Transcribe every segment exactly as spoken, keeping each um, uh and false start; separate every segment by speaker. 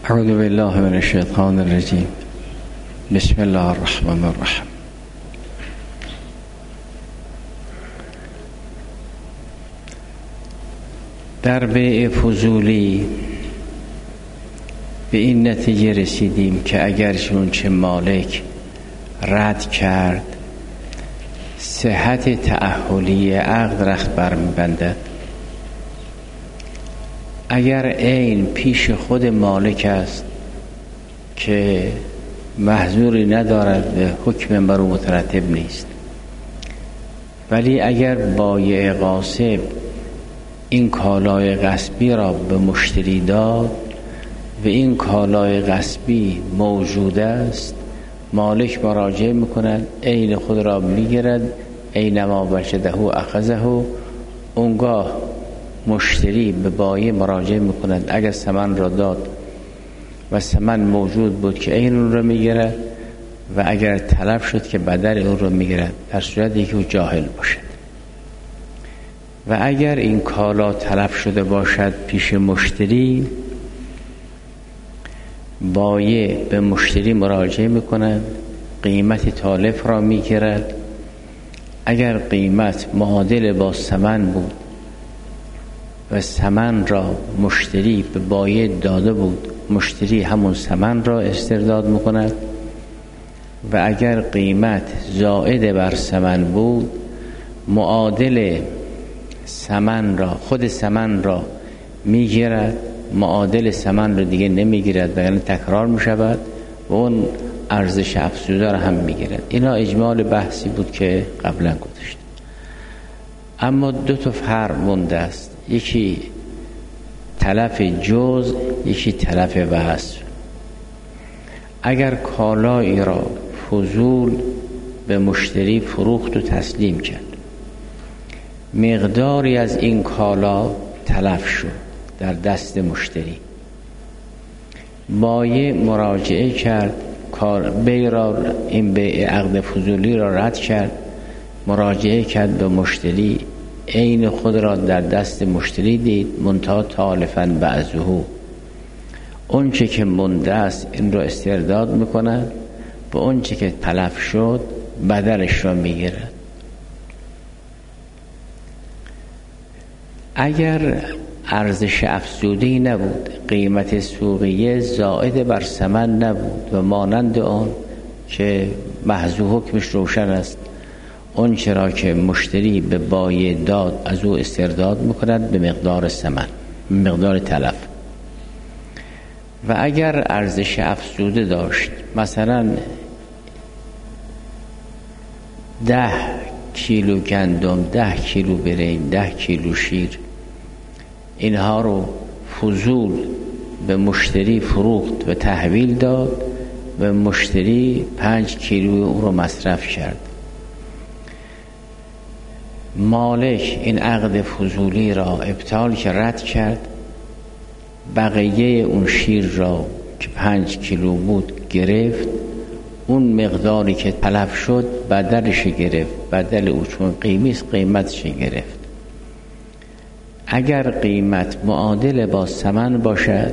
Speaker 1: اعوذ بالله من الشیطان الرجیم. بسم الله الرحمن الرحیم. در بیع فضولی به این نتیجه رسیدیم که اگر چنانچه مالک رد کرد صحت تأهلی عقد رخت بر می‌بندد. اگر عین پیش خود مالک است که محظوری ندارد به حکم بر او مترتب نیست، ولی اگر بایع غاصب این کالای غصبی را به مشتری داد و این کالای غصبی موجود است، مالک مراجعه میکند، عین خود را میگیرد، اینما وجده اخذه. اونگاه مشتری به بایع مراجعه میکند، اگر ثمن را داد و ثمن موجود بود که عین اون را میگیرد و اگر تلف شد که بدل اون را میگیرد، در صورتی که او جاهل باشد. و اگر این کالا تلف شده باشد پیش مشتری، بایع به مشتری مراجعه میکند، قیمت تالف را میگیرد. اگر قیمت معادل با ثمن بود و ثمن را مشتری به بایع داده بود، مشتری همون ثمن را استرداد میکند. و اگر قیمت زائد بر ثمن بود، معادل ثمن را خود ثمن را میگیرد، معادل ثمن را دیگه نمیگیرد، وگرنه تکرار میشود و اون ارزش افزوده را هم میگیرد. اینا اجمال بحثی بود که قبلا گذاشتم. اما دو تا فرق مونده است، یکی تلف جز، یکی تلف وصف. اگر کالایی را فضول به مشتری فروخت و تسلیم کرد، مقداری از این کالا تلف شد در دست مشتری، بایع مراجعه کرد، کار بیع را، این بیع عقد فضولی را رد کرد، مراجعه کرد به مشتری، عین خود را در دست مشتری دید، منتها تالفاً بعضه، اون چه که مونده است این را استرداد میکند و اون چه که تلف شد بدلش را میگیرد. اگر ارزش افزوده‌ای نبود، قیمت سوقیه زائد بر ثمن نبود و مانند آن که محض حکمش روشن است، اون چرا که مشتری به بایع داد از او استرداد میکند به مقدار ثمن، مقدار تلف. و اگر ارزش افزوده داشت، مثلا ده کیلو گندم، ده کیلو برنج، ده کیلو شیر، اینها رو فضول به مشتری فروخت و تحویل داد و مشتری پنج کیلو او رو مصرف کرد. مالک این عقد فضولی را ابطال که رد کرد، بقیه اون شیر را که پنج کیلو بود گرفت، اون مقداری که تلف شد بدلش گرفت، بدل او چون قیمیست قیمتش گرفت. اگر قیمت معادل با ثمن باشد،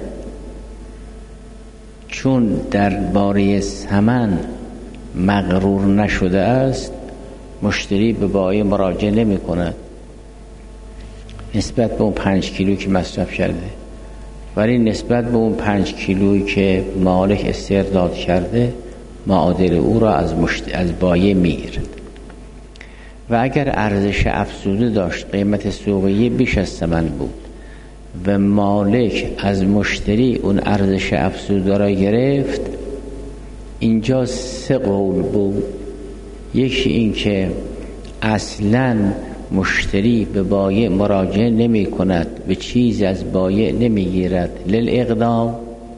Speaker 1: چون درباره ثمن مغرور نشده است، مشتری به بایع مراجعه نمی کند نسبت به اون پنج کیلو که مصرف کرده، ولی نسبت به اون پنج کیلویی که مالک استرداد کرده معادل او را از مشت... از بایع میگیرد. و اگر ارزش افزوده داشت، قیمت سوقیه بیش از ثمن بود و مالک از مشتری اون ارزش افزوده را گرفت، اینجا سه قول بود. یکی این که اصلاً مشتری به بایع مراجعه نمی کند، به چیز از بایع نمی گیرد للاقدام.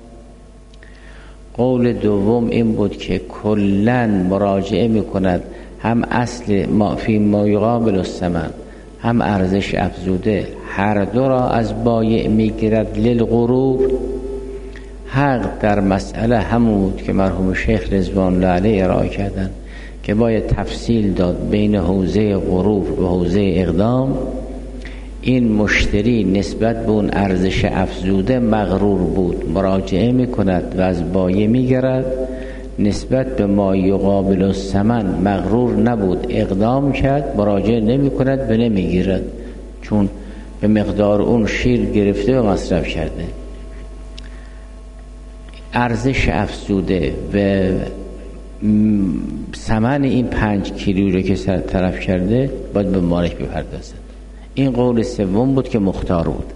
Speaker 1: قول دوم این بود که کلاً مراجعه می کند، هم اصل ما فی ما یقابل الثمن، هم ارزش افزوده، هر دو را از بایع می گیرد للغرور. حق در مسئله همون بود که مرحوم شیخ رضوان الله علیه ارائه کردن که باید تفصیل داد بین حوزه غرور و حوزه اقدام. این مشتری نسبت به اون ارزش افزوده مغرور بود، مراجعه میکند و از بایع میگیرد، نسبت به ما یقابل الثمن مغرور نبود، اقدام کرد، مراجعه نمی کند و نمیگیرد، چون به مقدار اون شیر گرفته و مصرف کرده. ارزش افزوده و ثمن این پنج کیلو رو که سر طرف کرده باید به مالک بپردازد. این قول سوم بود که مختار بود.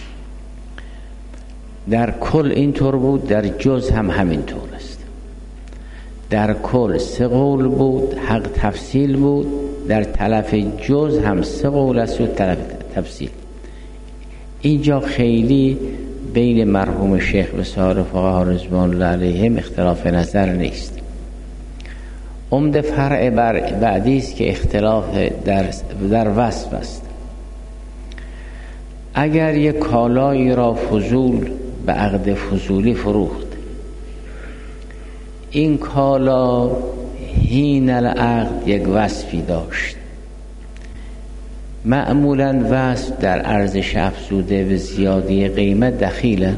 Speaker 1: در کل اینطور بود، در جز هم همینطور است. در کل سه قول بود، حق تفصیل بود، در تلف جز هم سه قول است و تلف تفصیل. اینجا خیلی بین مرحوم شیخ و سایر فقها رضوان الله علیهم اختلاف نظر نیست. عمده فرع بعدی است که اختلاف در در وصف است. اگر یک کالایی را فضول به عقد فضولی فروخت، این کالا حین العقد یک وصفی داشت، معمولاً وصف در ارزش افزوده و زیادی قیمت دخیله.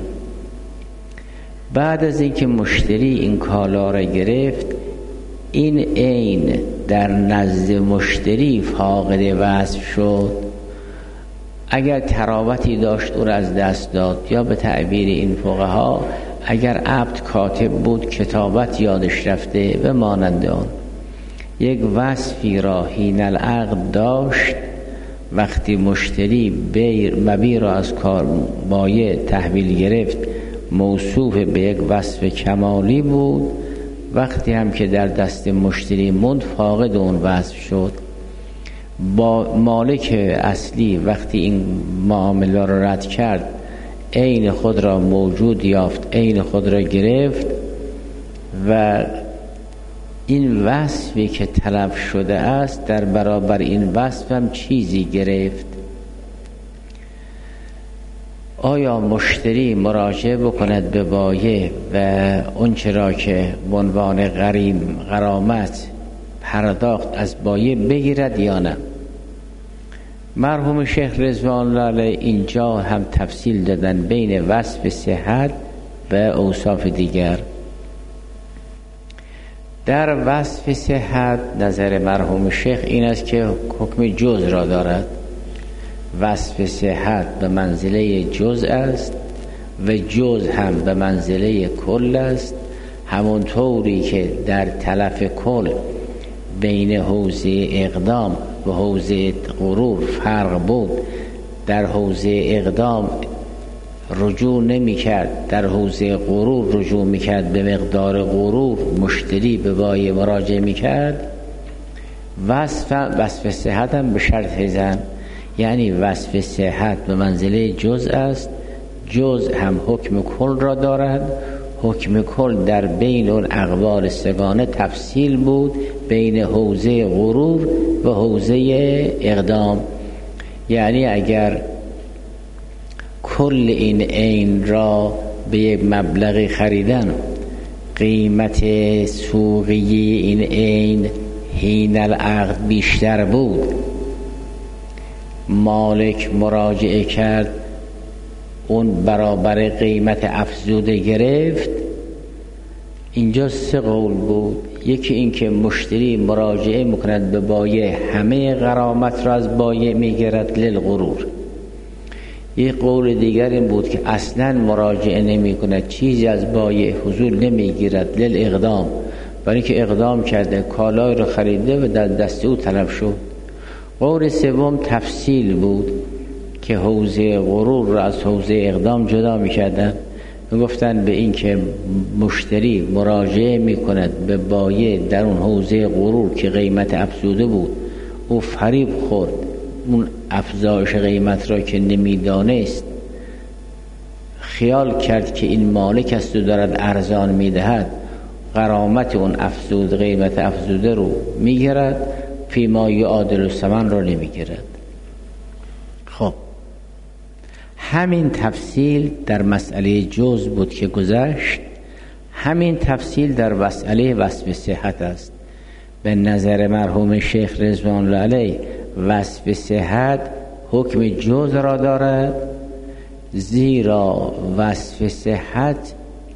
Speaker 1: بعد از اینکه مشتری این کالا را گرفت، این عین در نزد مشتری فاقد وصف شد. اگر تراوتی داشت او را از دست داد، یا به تعبیر این فقها اگر عبد کاتب بود کتابت یادش رفته و مانند آن، یک وصفی را حین العقد داشت، وقتی مشتری بیر مبیع را از کار بایع تحویل گرفت موصوف به یک وصف کمالی بود، وقتی هم که در دست مشتری موند فاقد اون وصف شد. با مالک اصلی وقتی این معامله را رد کرد، عین خود را موجود یافت، عین خود را گرفت و این وصفی که تلف شده است در برابر این وصف هم چیزی گرفت. آیا مشتری مراجعه بکند به بایع و اون چرا که به عنوان غریم غرامت پرداخت از بایع بگیرد یا نه؟ مرحوم شیخ رضوان الله علیه اینجا هم تفصیل دادن بین وصف صحت و اوصاف دیگر. در وصف صحت نظر مرحوم شیخ این است که حکم جز را دارد. وصف صحت به منزله جز است و جز هم به منزله کل است. همونطوری که در تلف کل بین حوزه اقدام و حوزه غرور فرق بود، در حوزه اقدام رجوع نمی کرد، در حوزه غرور رجوع می کرد، به مقدار غرور مشتری به بایع مراجعه می کرد. وصف وصف صحت هم به شرط زن، یعنی وصف صحت به منزله جز است، جز هم حکم کل را دارد. حکم کل در بین اون اقوال سگانه تفصیل بود بین حوزه غرور و حوزه اقدام. یعنی اگر کل این عین را به یک مبلغی خریدن، قیمت سوقی این عین حین العقد بیشتر بود، مالک مراجعه کرد، اون برابر قیمت افزوده گرفت. اینجا سه قول بود. یکی این که مشتری مراجعه میکند به بایع، همه غرامت را از بایع میگیرد للغرور. یک قول دیگر این بود که اصلا مراجعه نمی کند، چیزی از بایع حضور نمیگیرد للاقدام، برای اینکه اقدام کرده کالای رو خریده و در دست او تلف شد. قول سوم تفصیل بود که حوزه غرور را از حوزه اقدام جدا میکردن، میگفتن به این که مشتری مراجعه میکند به بایع در اون حوزه غرور که قیمت افزوده بود، او فریب خورد، اون افزایش قیمت را که نمیدانست، خیال کرد که این مالک است و دارد ارزان میدهد، غرامت اون افزود قیمت افزوده رو میگیرد، فیما یعادل الثمن را نمیگیرد. خب همین تفصیل در مسئله جز بود که گذشت، همین تفصیل در مسئله وصف صحت است. به نظر مرحوم شیخ رضوان الله علیه وصف صحت حکم جز را دارد، زیرا وصف صحت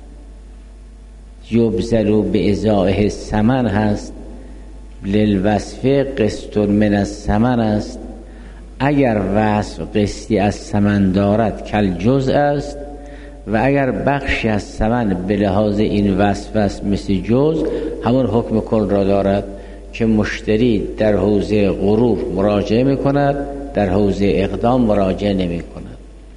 Speaker 1: یبذل به ازائه ثمن هست، للوصف قسط من الثمن است. اگر وصف قسطی از ثمن دارد کل جزء است و اگر بخشی از ثمن به لحاظ این وصف است مثل جز، همون حکم کل را دارد که مشتری در حوزه غرور مراجعه می کند، در حوزه اقدام مراجعه نمی کند.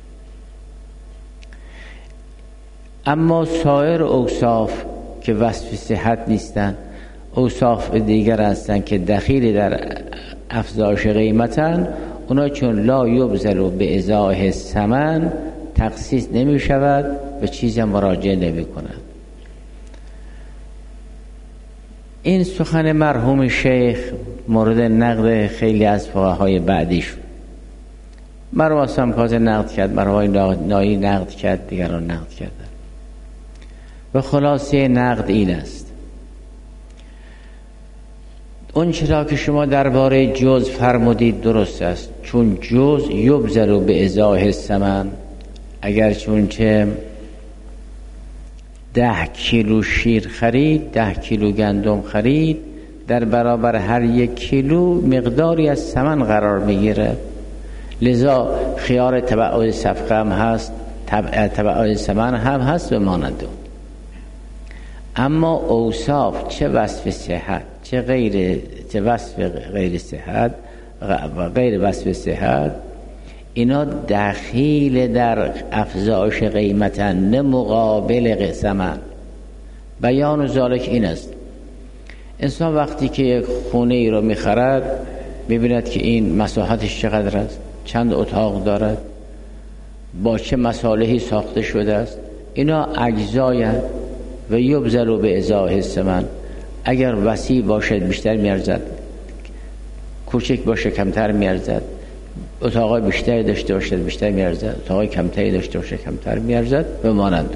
Speaker 1: اما سایر اوصاف که وصف صحت نیستند، اوصاف دیگر هستند که دخیل در افزایش قیمتن، اونا چون لا یبذل به ازائه ثمن تخصیص نمی شود و چیزی مراجعه نمی کند. این سخن مرحوم شیخ مورد نقد خیلی از فقهای بعدیش. مرحوم سامکازه نقد کرد، مرحوم نایی نقد کرد، دیگران نقد کردن و خلاصه نقد این است: اون چرا که شما درباره جز فرمودید درست است، چون جز یبذل به ازائه ثمن. اگر چون چه ده کیلو شیر خرید، ده کیلو گندم خرید، در برابر هر یک کیلو مقداری از ثمن قرار میگیره، لذا خیار تبع صفقه هم هست، تبع ثمن هم هست و مانند. اما اوصاف چه وصف صحت چه غیر چه وصف غیر صحت و غیر وصف صحت، اینا دخیل در افزایش قیمتن، نه مقابل ثمن. بیان ذالک این است: انسان وقتی که یک خونه ای رو میخرد میبیند که این مساحتش چقدر است، چند اتاق دارد، با چه مصالحی ساخته شده است، اینا اجزای و یبذل به ازائه ثمن. اگر وسیع باشد بیشتر میارزد، کوچک باشه کمتر میارزد، اتاقای بیشتری داشته باشد بیشتر میارزد، اتاقای کمتری داشته باشه کمتر میارزد و مانند.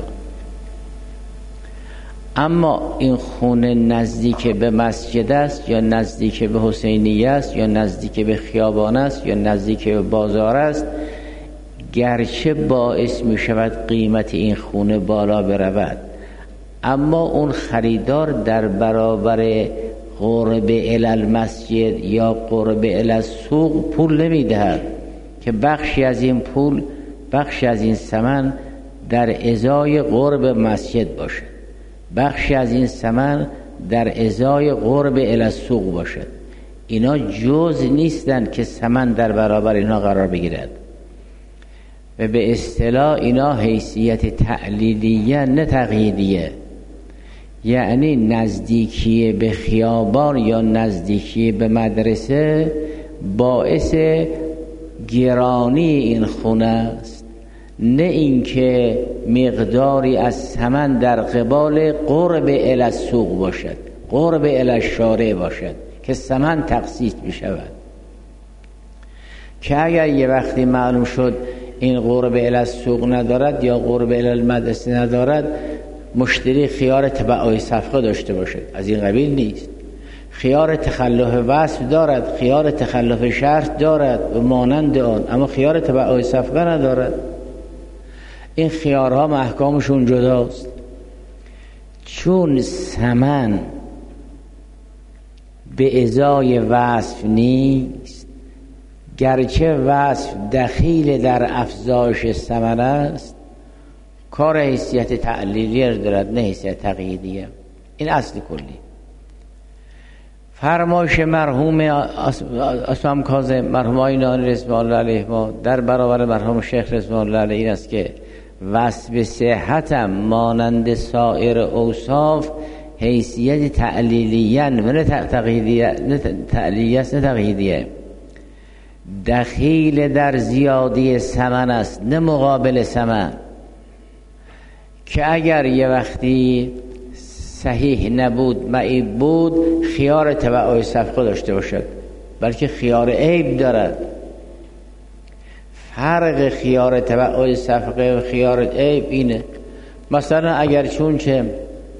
Speaker 1: اما این خونه نزدیک به مسجد است یا نزدیک به حسینیه است یا نزدیک به خیابان است یا نزدیک به بازار است، گرچه باعث می شود قیمت این خونه بالا برود، اما اون خریدار در برابر قرب الی المسجد یا قرب الی السوق پول نمی دهد که بخشی از این پول، بخشی از این ثمن در ازای قرب مسجد باشه، بخشی از این ثمن در ازای قرب الی السوق باشد. اینا جز نیستند که ثمن در برابر اینا قرار بگیرد و به اصطلاح اینا حیثیت تعلیلیه نه تقییدیه. یعنی نزدیکی به خیابان یا نزدیکی به مدرسه باعث گرانی این خونه است، نه اینکه مقداری از ثمن در قبال قرب الی السوق باشد، قرب الی الشارع باشد که ثمن تخصیص بشود. که اگر یه وقتی معلوم شد این قرب الی السوق ندارد یا قرب الی المدرسه ندارد، مشتری خیار تبع صفقه داشته باشد، از این قبیل نیست. خیار تخلف وصف دارد، خیار تخلف شرط دارد و مانند آن، اما خیار تبع صفقه ندارد. این خیارها محکامشون جداست. چون ثمن به ازای وصف نیست، گرچه وصف دخیل در افزایش ثمن است، کار حیثیت تعلیلیه دارد نه حیثیت تقییدیه. این اصل کلی. فرمایش مرحوم اسلام کاظم، مرحوم آقای نانی رضوان الله علیه ما در برابر مرحوم شیخ رضوان الله علیه این است که وصف صحتم مانند سایر اوصاف حیثیت تعلیلیه نه تقییدیه، نه تعلیلیه نه تقییدیه، دخیل در زیادی ثمن است نه مقابل ثمن. که اگر یه وقتی صحیح نبود معیب بود، خیار تبع صفقه داشته باشد، بلکه خیار عیب دارد. فرق خیار تبع صفقه و خیار عیب اینه. مثلا اگر چون چه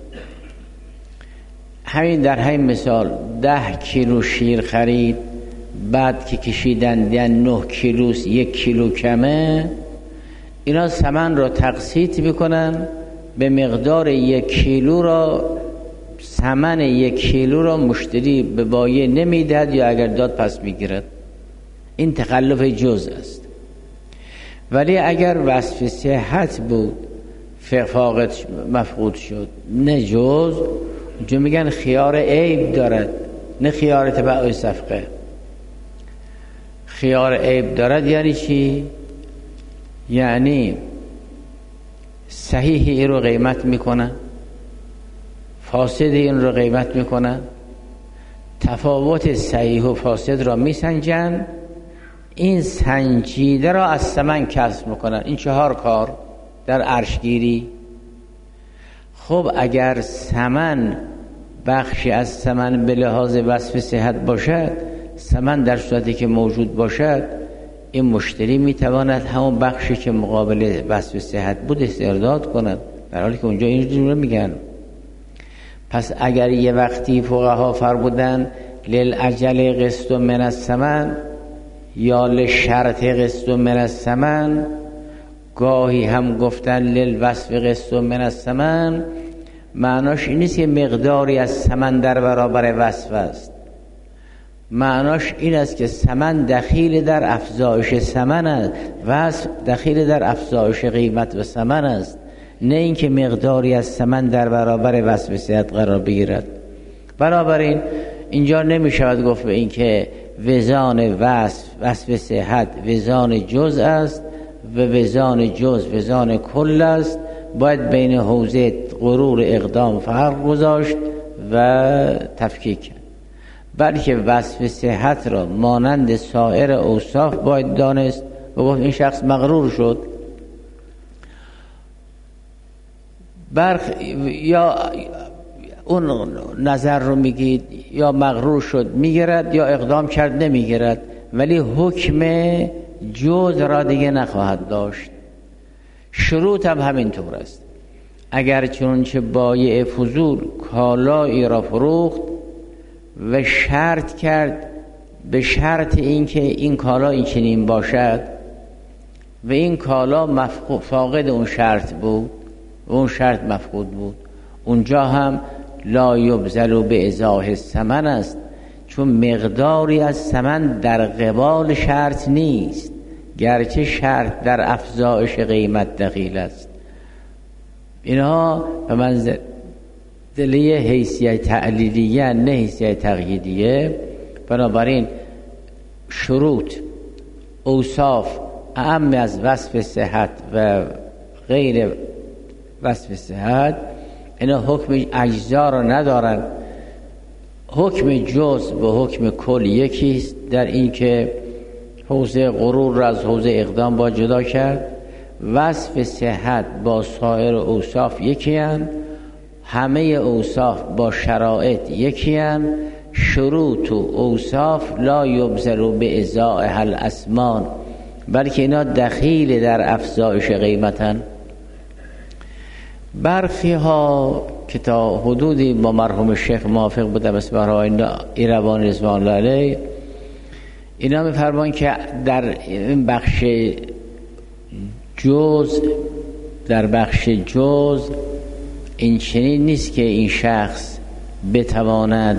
Speaker 1: همین در همین مثال ده کیلو شیر خرید، بعد که کشیدن یعنی نه کیلوست یک کیلو کمه، اینا سمن رو تقسیط میکنن به مقدار یک کیلو را، سمن یک کیلو را مشتری به بایع نمیدهد یا اگر داد پس میگیرد. این تخلف جز است. ولی اگر وصف صحت بود فاقد مفقود شد نه جز، جو میگن خیار عیب دارد نه خیار تبع صفقه. خیار عیب دارد یعنی چی؟ یعنی صحیح این رو قیمت میکنن، فاسد این رو قیمت میکنن، تفاوت صحیح و فاسد را میسنجن، این سنجیده را از ثمن کسب میکنن. این چهار کار در عرشگیری. خب اگر ثمن بخشی از ثمن به لحاظ وصف صحت باشد، ثمن در صورتی که موجود باشد، این مشتری میتواند همون بخشی که مقابل وصف صحت بود استرداد کند، در حالی که اونجا این رو میگن. پس اگر یه وقتی فقها فرمودن للعجل قسط من الثمن یا لشرط قسط من الثمن، گاهی هم گفتن للوصف قسط من الثمن، معناش این نیست که مقداری از ثمن در برابر وصف است. معناش این است که ثمن دخیل در افزایش ثمن است، وصف دخیل در افزایش قیمت و ثمن است، نه اینکه مقداری از ثمن در برابر وصف صحت قرار بگیرد. بنابراین اینجا نمی شود گفت به این که وزان وصف وصف صحت وزان جز است و وزان جز وزان کل است. باید بین حوزه غرور اقدام فرق گذاشت و تفکیک کرد. بلکه وصف صحت را مانند سایر اوصاف باید دانست و گفت این شخص مغرور شد. برخ یا اون نظر رو میگید یا مغرور شد میگیرد یا اقدام کرد نمیگیرد، ولی حکم جز را دیگه نخواهد داشت. شروط هم همینطور است. اگر چنانچه بایع فضول کالایی را فروخت و شرط کرد به شرط اینکه این کالا این چنین باشد و این کالا فاقد اون شرط بود، اون شرط مفقود بود، اونجا هم لا یبذل به ازاح الثمن است، چون مقداری از ثمن در قبال شرط نیست، گرچه شرط در افزایش قیمت دخیل است. اینها به منزله حیثیت تعلیلیه نه حیثیت تقییدیه. بنابراین شروط اوصاف اعم از وصف صحت و غیر وصف صحت، اینا حکم اجزا را ندارن. حکم جز و حکم کل یکیست، در این که حوزه غرور را از حوزه اقدام با جدا کرد. وصف صحت با سایر اوصاف یکی هن، همه اوصاف با شرایط یکی هن. شروط و اوصاف لا یبذل به ازاء الاسمان، بلکه اینا دخیل در افزایش قیمتن. برخی ها که تا حدودی با مرحوم شیخ موافق بودم اسم برای ایروان رضوان الله علیه، اینا میفرمان که در این بخش جز در بخش جز این چنین نیست که این شخص بتواند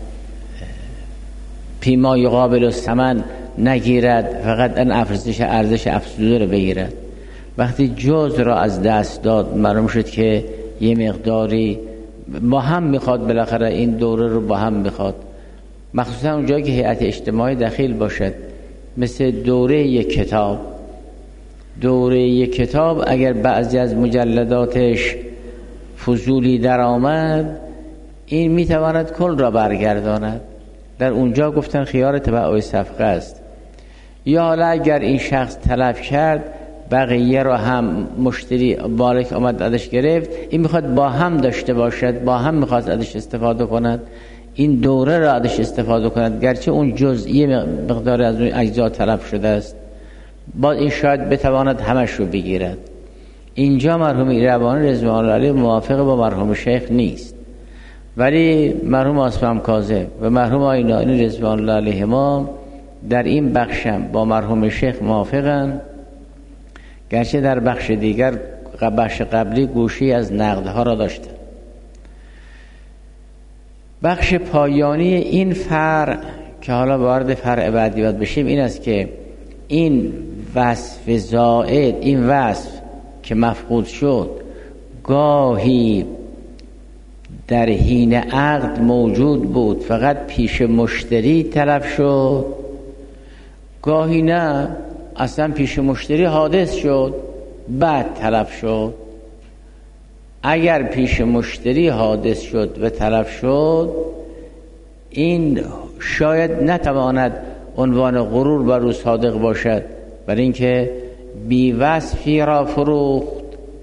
Speaker 1: پیما یقابل الثمن نگیرد، فقط ان افزایش ارزش افزوده رو بگیرد. وقتی جز را از دست داد معلوم شد که یه مقداری با هم میخواد، بالاخره این دوره رو با هم میخواد، مخصوصا اونجایی که هیئت اجتماعی دخیل باشد، مثل دوره یک کتاب. دوره یک کتاب اگر بعضی از مجلداتش فضولی در آمد، این میتواند کل را برگرداند. در اونجا گفتن خیار تبع صفقه است. یا حالا اگر این شخص تلف کرد، بقیه را هم مشتری بالک آمد ازش گرفت، این میخواد با هم داشته باشد، با هم میخواد ازش استفاده کند، این دوره را ازش استفاده کند، گرچه اون جزئی مقدار از اون اجزا تلف شده است، با این شاید بتواند همش رو بگیرد. اینجا مرحوم ایروانی رضوان الله علیه موافق با مرحوم شیخ نیست، ولی مرحوم آصف هم کاظم و مرحوم آیینی رضوان الله علیهما در این بخشم با مرحوم شیخ موافقم، گرچه در بخش دیگر بخش قبلی گوشی از نقدها را داشته. بخش پایانی این فرع که حالا وارد فرع بعدی باید بشیم این است که این وصف زائد، این وصف که مفقود شد، گاهی در حین عقد موجود بود فقط پیش مشتری تلف شد، گاهی نه اصلا پیش مشتری حادث شد بعد تلف شد. اگر پیش مشتری حادث شد و تلف شد، این شاید نتواند عنوان غرور بر او صادق باشد، برای اینکه بی وصفی را فروخت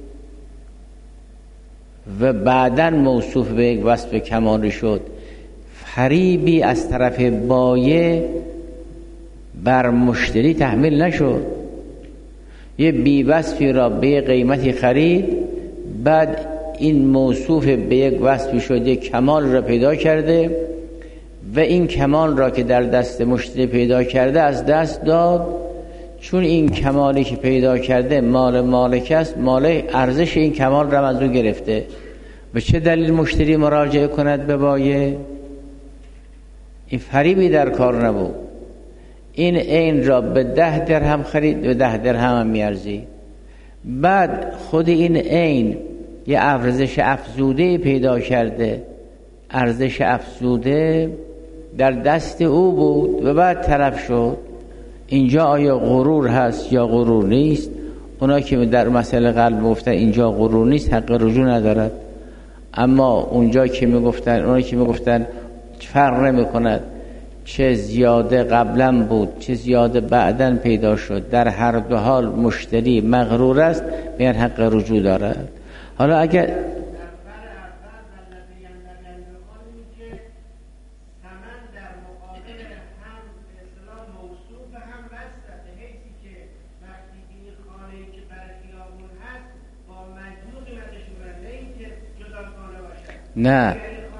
Speaker 1: و بعداً موصوف به یک وصف کمالی شد. فریبی از طرف بایع بر مشتری تحمیل نشد. یه بی وصفی را به قیمتی خرید، بعد این موصوف به یک وصفی شد، یک کمال را پیدا کرده و این کمال را که در دست مشتری پیدا کرده از دست داد، چون این کمالی که پیدا کرده مال مالک است، مال ارزش این کمال را از او گرفته. به چه دلیل مشتری مراجعه کند به بایع؟ این فریبی در کار نبود. این عین را به ده درهم خرید، به ده درهم هم میارزید. بعد خود این عین یه ارزش افزوده پیدا کرده، ارزش افزوده در دست او بود و بعد تلف شد. اینجا آیا غرور هست یا غرور نیست؟ اونا که در مسئله قلب گفتن اینجا غرور نیست، حق رجوع ندارد. اما اونجا که میگفتن، اونا که میگفتن فرق نمی کند چه زیاده قبلا بود چه زیاده بعداً پیدا شد، در هر دو حال مشتری مغرور است، میان حق رجوع دارد. حالا اگر نه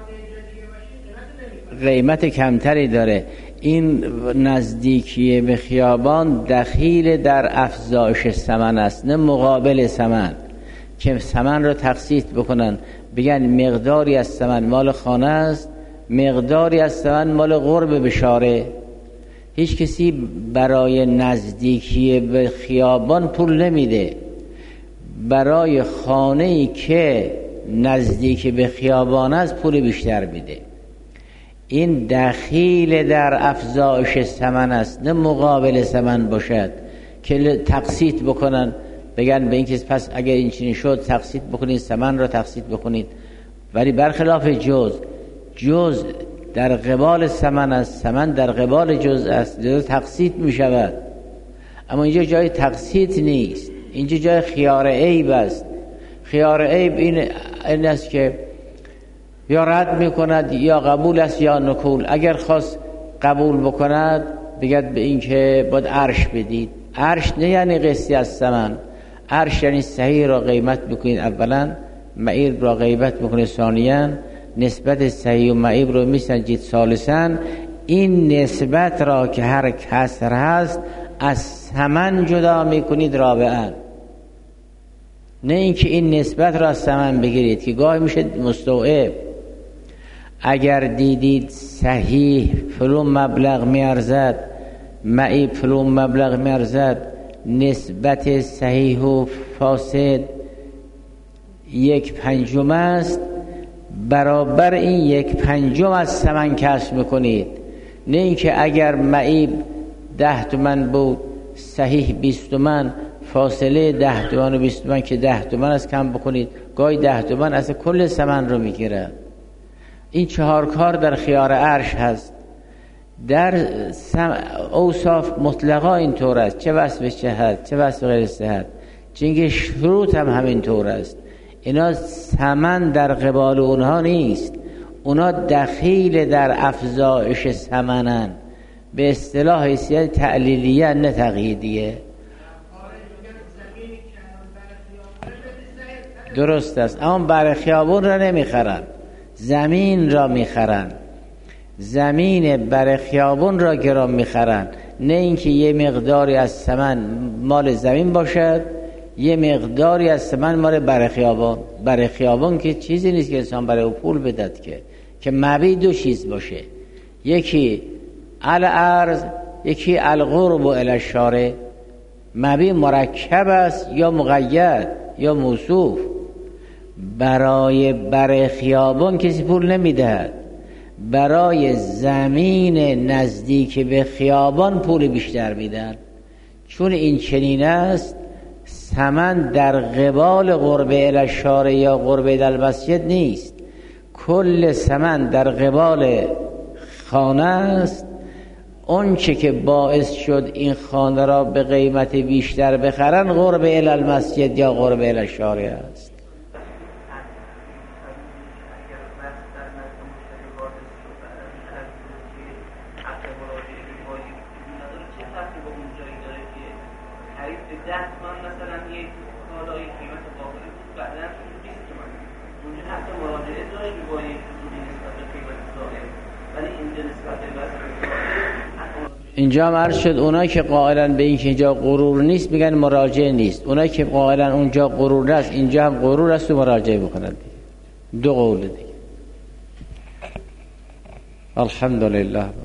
Speaker 1: قیمت کمتری داره. این نزدیکی به خیابان دخیل در افزایش ثمن است، نه مقابل ثمن که ثمن را تقسیط بکنن بگن مقداری از ثمن مال خانه است، مقداری از ثمن مال قرب بشاره. هیچ کسی برای نزدیکی به خیابان پول نمیده، برای خانه‌ای که نزدیک به خیابان است پول بیشتر میده. این دخیل در افزایش ثمن است، نه مقابل ثمن باشد که تقسیط بکنن بگن به این کس پس اگر این چنین شد تقسیط بکنید، ثمن را تقسیط بکنید. ولی برخلاف جز، جز در قبال ثمن است، ثمن در قبال جز است، جز تقسیط می شود. اما اینجا جای تقسیط نیست، اینجا جای خیار عیب است. خیار عیب این, این است که یا رد می کند یا قبول است یا نکول. اگر خواست قبول بکند بگد به این که باید عرش بدید. عرش نه یعنی قسطی از ثمن، عرش یعنی صحیح را قیمت بکنید اولا، معیب را غیبت بکنید ثانیاً، نسبت صحیح و معیب رو میسنجید ثالثاً. این نسبت را که هر کسر هست از ثمن جدا میکنید رابعاً. نه اینکه این نسبت را از ثمن بگیرید که گاهی میشه مستوعب. اگر دیدید صحیح فلان مبلغ میارزد، معیب فلان مبلغ میارزد، نسبت صحیح و فاسد یک پنجم است، برابر این یک پنجم از ثمن کسب میکنید. نه اینکه اگر معیب ده تومن بود صحیح بیست تومن، فاصله ده تومن و بیست تومن که ده تومن از کم بکنید، گاهی ده تومن از کل ثمن رو میگیره. این چهار کار در خیار عرش هست. در اوصاف مطلقا این طور است، چه وصف صحت چه وصف غیر صحت، چنگه شروط هم همین طور است. اینا ثمن در قبال اونها نیست، اونا دخیل در افزایش ثمنن، به اصطلاح حیثیت تعلیلیه نه تقییدیه. درست است، اما برای خیابون را نمیخرن، زمین را میخرن، زمین برای خیابون را گران میخرن، نه اینکه یه مقداری از ثمن مال زمین باشد، یه مقداری از ثمن مال بر خیابان. بر خیابان که چیزی نیست که انسان برای او پول بدهد، که که مبیع دو چیز باشه، یکی الارض، یکی القرب الی الشارع. مبیع مرکب است یا مقید یا موصوف. برای بر خیابان کسی پول نمیدهد، برای زمین نزدیک به خیابان پول بیشتر میدن، چون این چنین است. ثمن در قبال قرب الی الشارع یا قرب الی المسجد نیست، کل ثمن در قبال خانه است. اون چه که باعث شد این خانه را به قیمت بیشتر بخرن قرب الی المسجد یا قرب الی الشارع است. اینجا هم عرض شد اونایی که قائلن به این که اینجا غرور نیست میگن مراجعه نیست، اونایی که قائلن اونجا غرور است اینجا هم غرور است و مراجعه بکنن. دو قول دیگه. الحمدلله.